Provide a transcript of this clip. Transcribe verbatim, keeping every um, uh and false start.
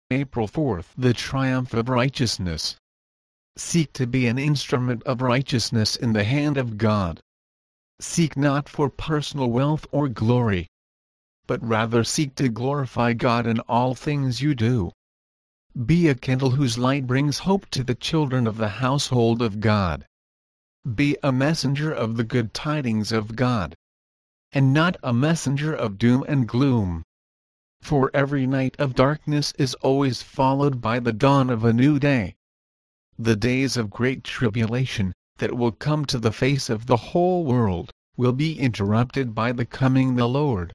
April fourth. The triumph of righteousness. Seek to be an instrument of righteousness in the hand of God. Seek not for personal wealth or glory, but rather seek to glorify God in all things you do. Be a candle whose light brings hope to the children of the household of God. Be a messenger of the good tidings of God, and not a messenger of doom and gloom. For every night of darkness is always followed by the dawn of a new day. The days of great tribulation, that will come to the face of the whole world, will be interrupted by the coming the Lord.